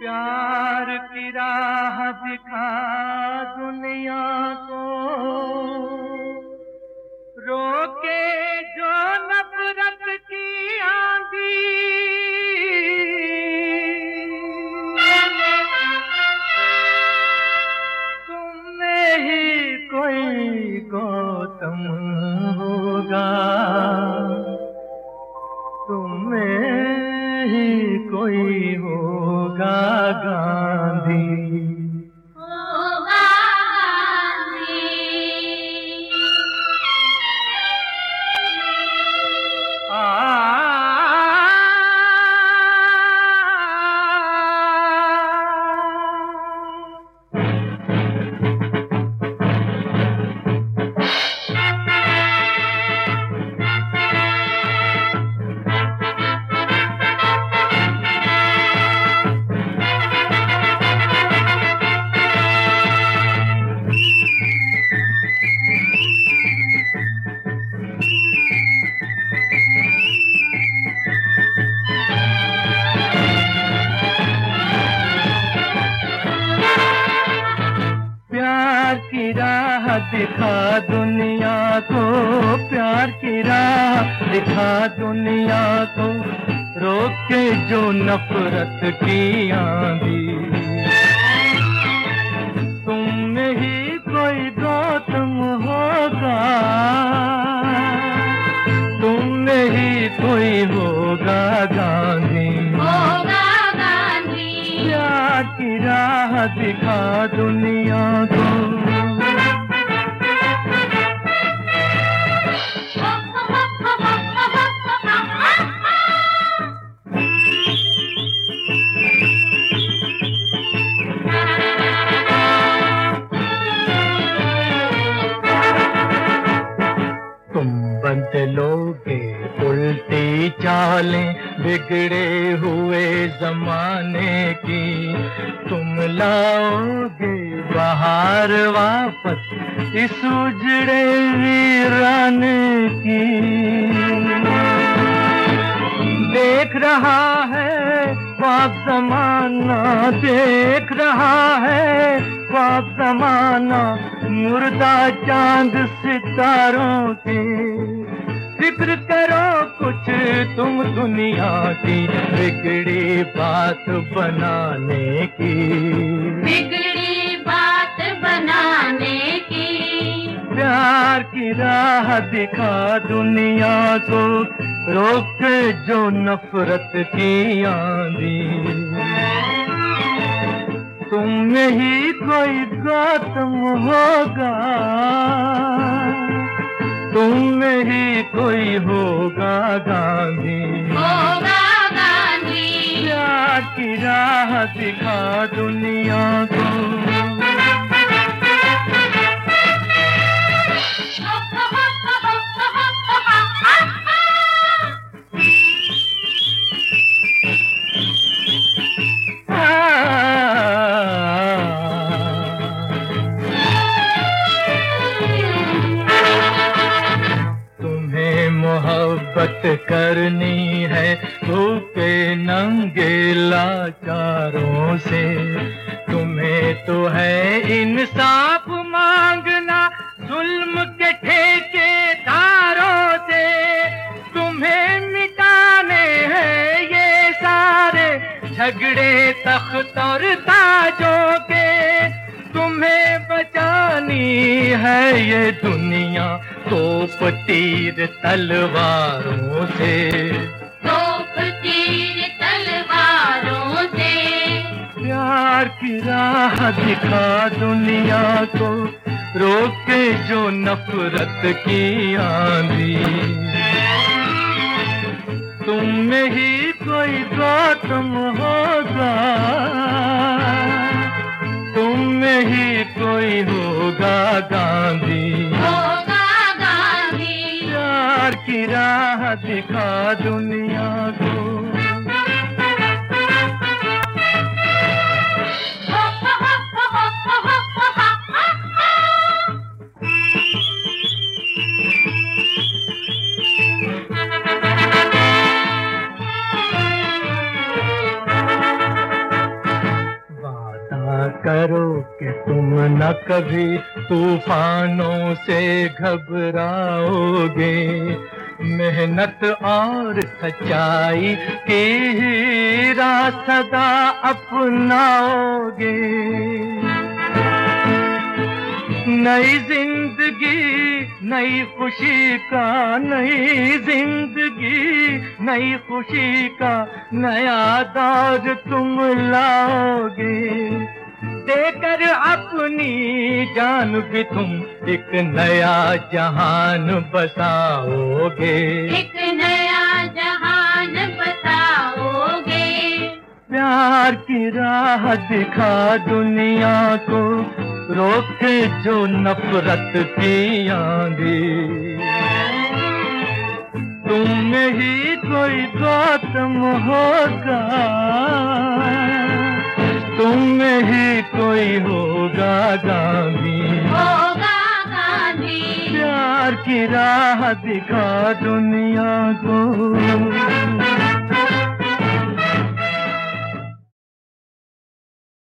प्यार की राह दिखा दुनिया को, रोके जो नफरत की आंधी। तुमने ही कोई गौतम होगा, तुम्हें ही कोई होगा गांधी। प्यार की राह दिखा दुनिया को, प्यार की राह दिखा दुनिया को, रोके जो नफरत की आंधी। तुम ही कोई गौतम होगा, तुम ही कोई होगा गांधी। प्यार की राह दिखा दुनिया को। तुम बदलोगे उल्टी चालें बिगड़े हुए जमाने की, तुम लाओगे बहार वापस इस उजड़े वीराने की। देख रहा है पाक ज़माना, देख रहा है पाक ज़माना, मुर्दा चांद सितारों के। फिक्र करो कुछ तुम दुनिया की, बिगड़ी बात बनाने की, बिगड़ी बात बनाने की। प्यार की राह दिखा दुनिया को, रोक जो नफरत की आंधी। तुम ही कोई गौतम होगा, तुम ही कोई होगा गांधी। प्यार की राह दिखा दुनिया को। मोहब्बत करनी है भूखे नंगे लाचारों से, तुम्हें तो है इंसाफ मांगना जुल्म के ठेकेदारों से। तुम्हें मिटाने हैं ये सारे झगड़े तख्त और ताजों के, तुम्हें बचानी है ये दुनिया तोप तीर तलवारों से, तोप तीर तलवारों से। प्यार की राह दिखा दुनिया को, रोके जो नफरत की आंधी। तुम ही कोई गौतम होगा, तुम ही कोई होगा गांधी। प्यार की राह दिखा दुनिया को। कभी तूफानों से घबराओगे, मेहनत और सच्चाई की ही राह सदा अपनाओगे। नई जिंदगी नई खुशी का, नई जिंदगी नई खुशी का नया दौर तुम लाओगे। देकर अपनी जान भी तुम एक नया जहान बसाओगे, एक नया जहान बसाओगे। प्यार की राह दिखा दुनिया को, रोके जो नफरत की आंधी। तुम में ही कोई गौतम होगा, तुम में ही कोई होगा गांधी, होगा गांधी। प्यार की राह दिखा दुनिया को।